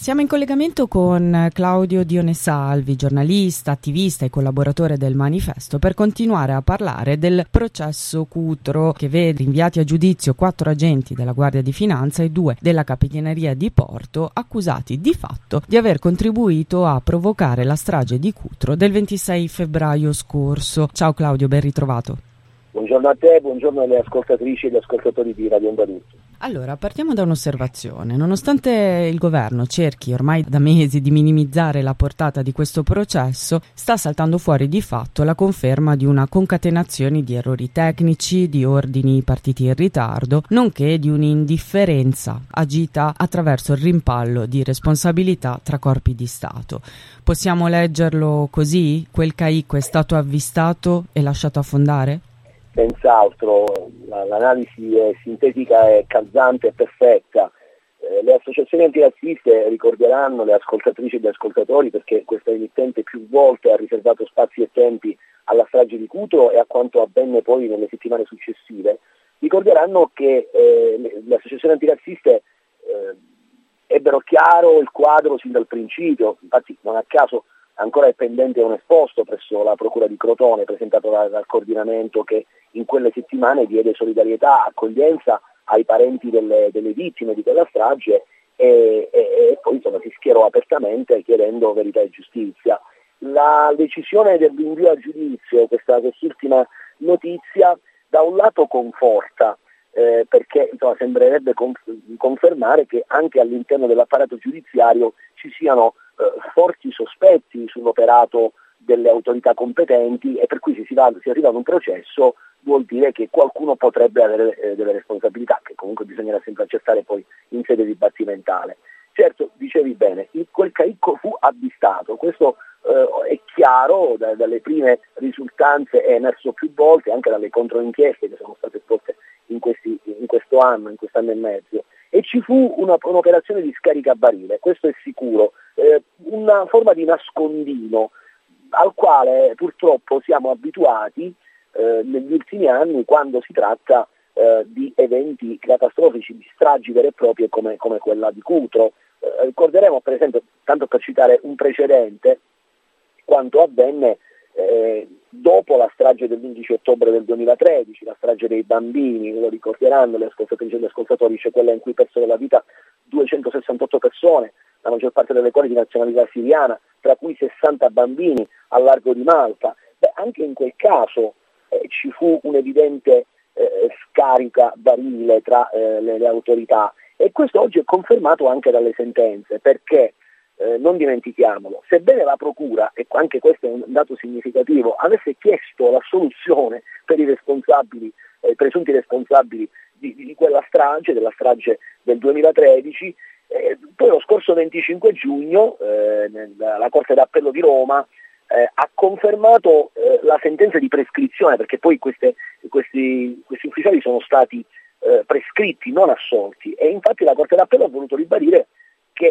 Siamo in collegamento con Claudio Dione Salvi, giornalista, attivista e collaboratore del Manifesto, per continuare a parlare del processo Cutro, che vede inviati a giudizio 4 agenti della Guardia di Finanza e 2 della Capitaneria di Porto, accusati di fatto di aver contribuito a provocare la strage di Cutro del 26 febbraio scorso. Ciao Claudio, ben ritrovato. Buongiorno a te, buongiorno alle ascoltatrici e agli ascoltatori di Radio Onda D'Urso. Allora, partiamo da un'osservazione. Nonostante il governo cerchi ormai da mesi di minimizzare la portata di questo processo, sta saltando fuori di fatto la conferma di una concatenazione di errori tecnici, di ordini partiti in ritardo, nonché di un'indifferenza agita attraverso il rimpallo di responsabilità tra corpi di Stato. Possiamo leggerlo così? Quel caicco è stato avvistato e lasciato affondare? Senz'altro, l'analisi è sintetica, è calzante e perfetta. Le associazioni antirazziste ricorderanno, le ascoltatrici e gli ascoltatori, perché questa emittente più volte ha riservato spazi e tempi alla strage di Cutro e a quanto avvenne poi nelle settimane successive, ricorderanno che le associazioni antirazziste ebbero chiaro il quadro sin dal principio. Infatti non a caso ancora è pendente un esposto presso la Procura di Crotone presentato dal coordinamento, che in quelle settimane diede solidarietà, accoglienza ai parenti delle vittime di quella strage e poi insomma si schierò apertamente chiedendo verità e giustizia. La decisione del rinvio a giudizio, quest'ultima notizia, da un lato conforta, perché insomma, sembrerebbe confermare che anche all'interno dell'apparato giudiziario ci siano forti sospetti sull'operato delle autorità competenti, e per cui si arriva ad un processo vuol dire che qualcuno potrebbe avere delle responsabilità, che comunque bisognerà sempre accertare poi in sede dibattimentale. Certo, dicevi bene, quel caicco fu avvistato, questo è chiaro dalle prime risultanze, è emerso più volte anche dalle controinchieste che sono state poste in quest'anno e mezzo, e ci fu un'operazione di scaricabarile, questo è sicuro, una forma di nascondino al quale purtroppo siamo abituati negli ultimi anni quando si tratta di eventi catastrofici, di stragi vere e proprie come quella di Cutro. Ricorderemo per esempio, tanto per citare un precedente, quanto avvenne dopo la strage dell'11 ottobre del 2013, la strage dei bambini, lo ricorderanno le ascoltatrici e gli ascoltatori, cioè quella in cui persero la vita 268 persone, la maggior parte delle quali di nazionalità siriana, tra cui 60 bambini al largo di Malta. Anche in quel caso ci fu un'evidente scarica barile tra le autorità, e questo oggi è confermato anche dalle sentenze, perché non dimentichiamolo, sebbene la Procura, e anche questo è un dato significativo, avesse chiesto l'assoluzione per i responsabili, presunti responsabili di quella strage, della strage del 2013, poi lo scorso 25 giugno la Corte d'Appello di Roma ha confermato la sentenza di prescrizione, perché poi questi ufficiali sono stati prescritti, non assolti, e infatti la Corte d'Appello ha voluto ribadire che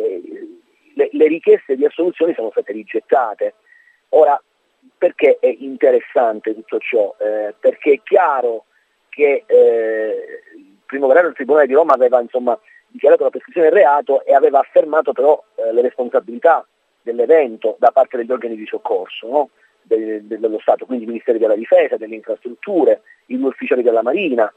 le richieste di assoluzione sono state rigettate. Ora, perché è interessante tutto ciò? Perché è chiaro che il primo grado del Tribunale di Roma aveva dichiarato la prescrizione del reato e aveva affermato però le responsabilità dell'evento da parte degli organi di soccorso, no? dello Stato, quindi i Ministeri della Difesa, delle Infrastrutture, i due ufficiali della Marina.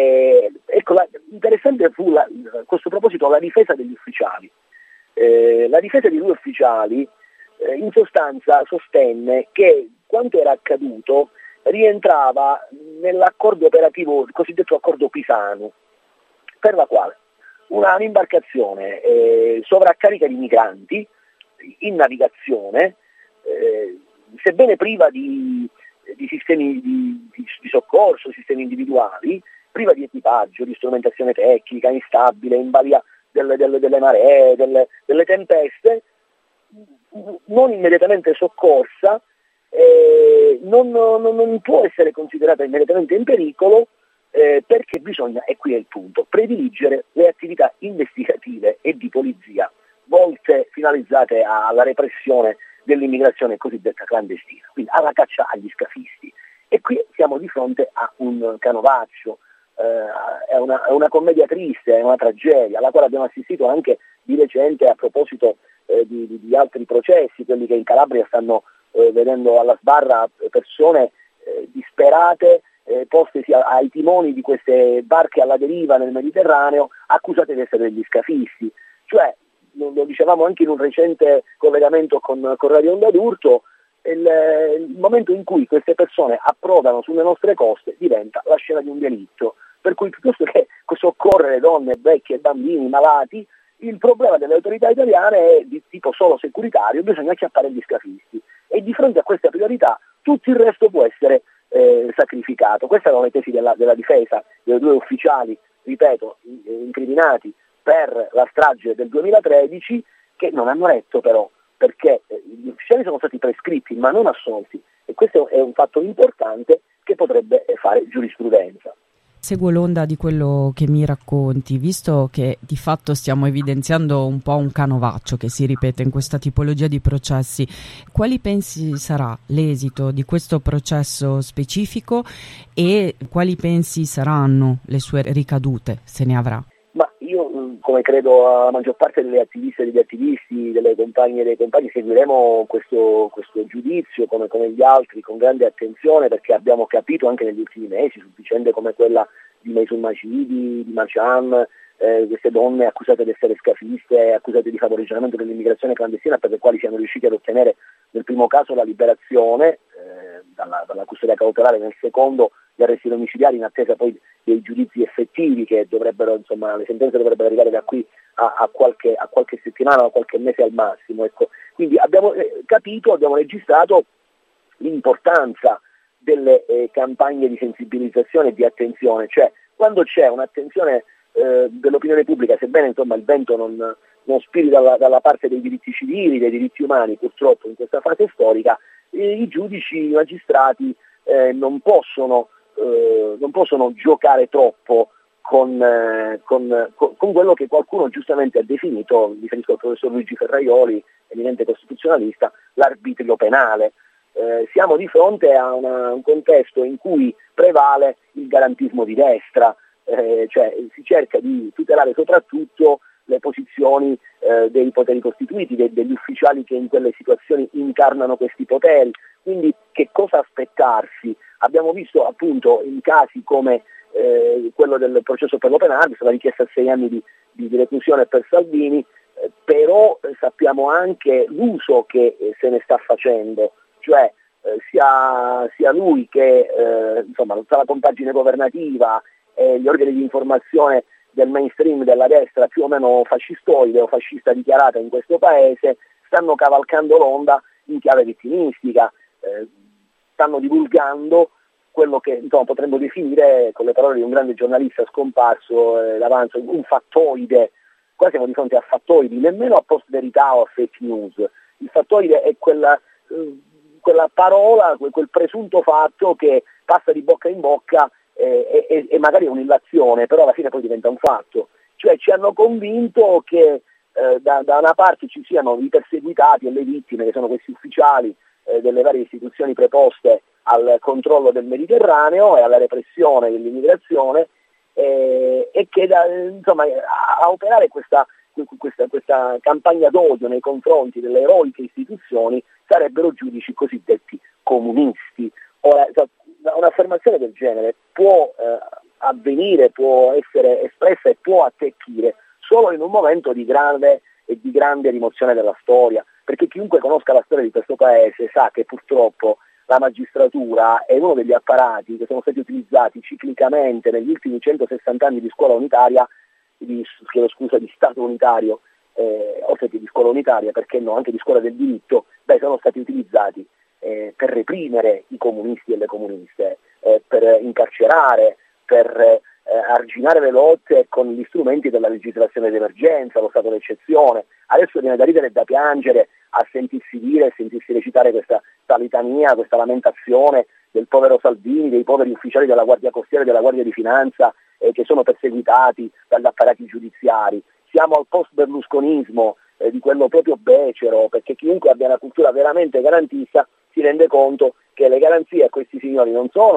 Interessante fu a questo proposito la difesa degli ufficiali. La difesa di due ufficiali in sostanza sostenne che quanto era accaduto rientrava nell'accordo operativo, il cosiddetto accordo Pisanu, per la quale un'imbarcazione sovraccarica di migranti in navigazione, sebbene priva di sistemi di soccorso, sistemi individuali, priva di equipaggio, di strumentazione tecnica, instabile, in balia delle maree, delle tempeste, non immediatamente soccorsa, non può essere considerata immediatamente in pericolo, perché bisogna, e qui è il punto, prediligere le attività investigative e di polizia finalizzate alla repressione dell'immigrazione cosiddetta clandestina, quindi alla caccia agli scafisti. E qui siamo di fronte a un canovaccio, è una commedia triste, è una tragedia, alla quale abbiamo assistito anche di recente a proposito di altri processi, quelli che in Calabria stanno vedendo alla sbarra persone disperate, postesi ai timoni di queste barche alla deriva nel Mediterraneo, accusate di essere degli scafisti. Cioè, lo dicevamo anche in un recente collegamento con Radio Onda d'Urto, il momento in cui queste persone approdano sulle nostre coste diventa la scena di un delitto, per cui piuttosto che soccorrere donne, vecchie, bambini, malati, il problema delle autorità italiane è di tipo solo securitario, bisogna acchiappare gli scafisti, e di fronte a questa priorità tutto il resto può essere sacrificato. Questa era la tesi della difesa dei due ufficiali, ripeto, incriminati per la strage del 2013, che non hanno retto però, perché gli ufficiali sono stati prescritti ma non assolti, e questo è un fatto importante che potrebbe fare giurisprudenza. Seguo l'onda di quello che mi racconti, visto che di fatto stiamo evidenziando un po' un canovaccio che si ripete in questa tipologia di processi. Quali pensi sarà l'esito di questo processo specifico e quali pensi saranno le sue ricadute, se ne avrà? Ma io, come credo la maggior parte delle attiviste e degli attivisti, delle compagne e dei compagni, seguiremo questo giudizio come gli altri con grande attenzione, perché abbiamo capito anche negli ultimi mesi su vicende come quella di Maysoon Macidi, di Marcian, queste donne accusate di essere scafiste, accusate di favoreggiamento dell'immigrazione clandestina, per le quali siamo riusciti ad ottenere nel primo caso la liberazione dalla custodia cautelare, nel secondo gli arresti domiciliari, in attesa poi dei giudizi effettivi che dovrebbero, insomma, le sentenze dovrebbero arrivare da qui a qualche settimana o a qualche mese al massimo. Ecco. Quindi abbiamo capito, abbiamo registrato l'importanza delle campagne di sensibilizzazione e di attenzione, cioè quando c'è un'attenzione dell'opinione pubblica, sebbene insomma il vento non spiri dalla parte dei diritti civili, dei diritti umani, purtroppo in questa fase storica, i giudici, i magistrati non possono giocare troppo con quello che qualcuno giustamente ha definito, mi riferisco al professor Luigi Ferraioli, eminente costituzionalista, l'arbitrio penale. Siamo di fronte a un contesto in cui prevale il garantismo di destra, cioè si cerca di tutelare soprattutto le posizioni dei poteri costituiti, degli ufficiali che in quelle situazioni incarnano questi poteri. Quindi che cosa aspettarsi? Abbiamo visto appunto in casi come quello del processo per l'Open Arms, la richiesta a 6 anni di reclusione per Salvini, però sappiamo anche l'uso che se ne sta facendo, cioè sia lui che insomma tutta la compagine governativa e gli organi di informazione del mainstream della destra più o meno fascistoide o fascista dichiarata in questo paese stanno cavalcando l'onda in chiave vittimistica, stanno divulgando quello che insomma potremmo definire, con le parole di un grande giornalista scomparso d'avanzo, un fattoide. Qua siamo di fronte a fattoidi, nemmeno a post verità o a fake news. Il fattoide è quella parola, quel presunto fatto che passa di bocca in bocca e magari è un'illazione, però alla fine poi diventa un fatto. Cioè ci hanno convinto che da una parte ci siano i perseguitati e le vittime, che sono questi ufficiali delle varie istituzioni preposte al controllo del Mediterraneo e alla repressione dell'immigrazione, e che insomma a operare questa campagna d'odio nei confronti delle eroiche istituzioni sarebbero giudici cosiddetti comunisti. Ora, un'affermazione del genere può avvenire, può essere espressa e può attecchire solo in un momento di grande rimozione della storia, perché chiunque conosca la storia di questo paese sa che purtroppo la magistratura è uno degli apparati che sono stati utilizzati ciclicamente negli ultimi 160 anni di scuola unitaria, di Stato unitario, oltre che di scuola unitaria, perché no, anche di scuola del diritto, sono stati utilizzati per reprimere i comunisti e le comuniste, per incarcerare, per arginare le lotte con gli strumenti della legislazione d'emergenza, lo stato d'eccezione. Adesso viene da ridere e da piangere a sentirsi dire e sentirsi recitare questa litania, questa lamentazione del povero Salvini, dei poveri ufficiali della Guardia Costiera e della Guardia di Finanza che sono perseguitati dagli apparati giudiziari. Siamo al post-berlusconismo, di quello proprio becero, perché chiunque abbia una cultura veramente garantista si rende conto che le garanzie a questi signori non sono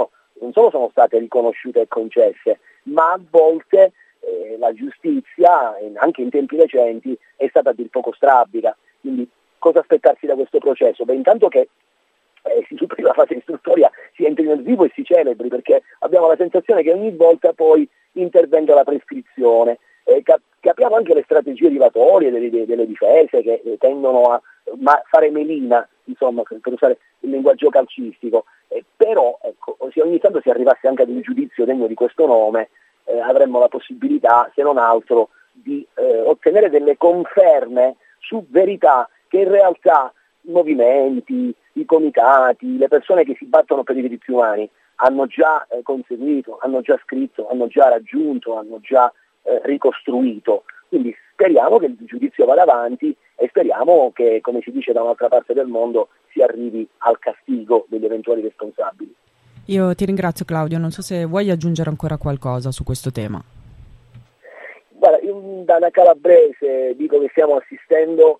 non solo sono state riconosciute e concesse, ma a volte la giustizia, anche in tempi recenti, è stata a dir poco strabica. Quindi cosa aspettarsi da questo processo? Beh, intanto che si superi la fase istruttoria, si entri nel vivo e si celebri, perché abbiamo la sensazione che ogni volta poi intervenga la prescrizione. Capiamo anche le strategie dilatorie delle difese che tendono a fare melina, insomma, per usare il linguaggio calcistico, però ecco, se ogni tanto si arrivasse anche ad un giudizio degno di questo nome, avremmo la possibilità, se non altro, di ottenere delle conferme su verità che in realtà i movimenti, i comitati, le persone che si battono per i diritti umani hanno già conseguito, hanno già scritto, hanno già raggiunto, hanno già ricostruito. Quindi speriamo che il giudizio vada avanti e speriamo che, come si dice da un'altra parte del mondo, si arrivi al castigo degli eventuali responsabili. Io ti ringrazio, Claudio, non so se vuoi aggiungere ancora qualcosa su questo tema. Guarda, io da calabrese dico che stiamo assistendo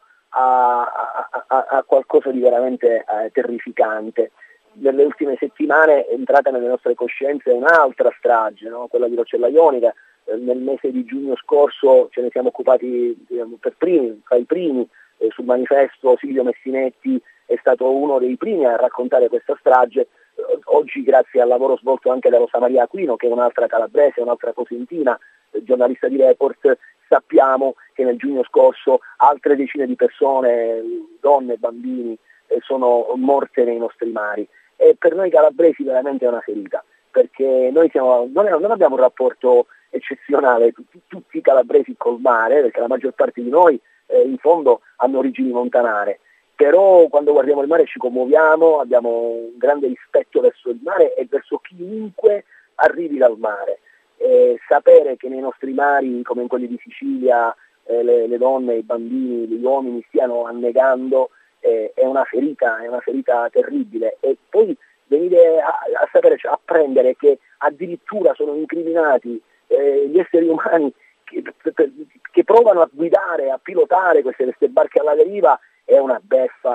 a qualcosa di veramente terrificante. Nelle ultime settimane è entrata nelle nostre coscienze un'altra strage, no? Quella di Roccella Ionica. Nel mese di giugno scorso ce ne siamo occupati per primi, tra i primi, sul manifesto Silvio Messinetti è stato uno dei primi a raccontare questa strage. Oggi, grazie al lavoro svolto anche da Rosa Maria Aquino, che è un'altra calabrese, un'altra cosentina, giornalista di Report, sappiamo che nel giugno scorso altre decine di persone, donne e bambini, sono morte nei nostri mari. E per noi calabresi veramente è una ferita, perché noi non abbiamo un rapporto eccezionale, tutti i calabresi col mare, perché la maggior parte di noi in fondo hanno origini montanare, però quando guardiamo il mare ci commuoviamo, abbiamo un grande rispetto verso il mare e verso chiunque arrivi dal mare. Sapere che nei nostri mari, come in quelli di Sicilia, le donne, i bambini, gli uomini stiano annegando è una ferita terribile. E poi venire a sapere, cioè, apprendere che addirittura sono incriminati gli esseri umani che provano a guidare, a pilotare queste barche alla deriva, è una beffa.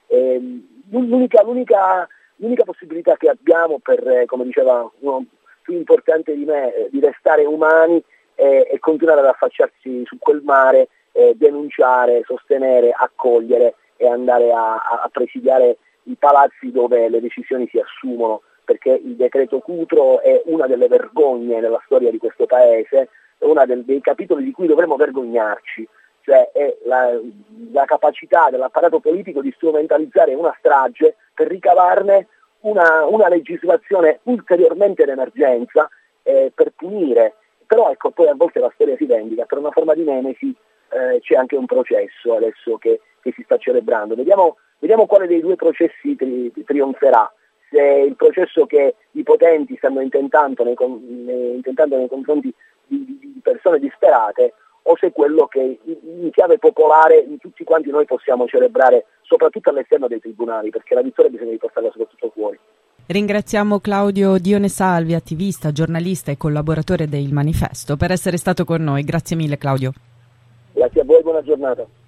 L'unica possibilità che abbiamo per, come diceva uno più importante di me, di restare umani e continuare ad affacciarsi su quel mare, denunciare, sostenere, accogliere e andare a presidiare i palazzi dove le decisioni si assumono, perché il decreto Cutro è una delle vergogne nella storia di questo paese, è uno dei capitoli di cui dovremmo vergognarci, cioè è la capacità dell'apparato politico di strumentalizzare una strage per ricavarne una legislazione ulteriormente d'emergenza per punire. Però ecco, poi a volte la storia si vendica, per una forma di nemesi c'è anche un processo adesso che si sta celebrando. Vediamo quale dei due processi trionferà, se il processo che i potenti stanno intentando nei confronti di persone disperate, o se quello che in chiave popolare tutti quanti noi possiamo celebrare, soprattutto all'esterno dei tribunali, perché la vittoria bisogna riportarla soprattutto fuori. Ringraziamo Claudio Dione Salvi, attivista, giornalista e collaboratore del Manifesto, per essere stato con noi. Grazie mille, Claudio. Grazie a voi, buona giornata.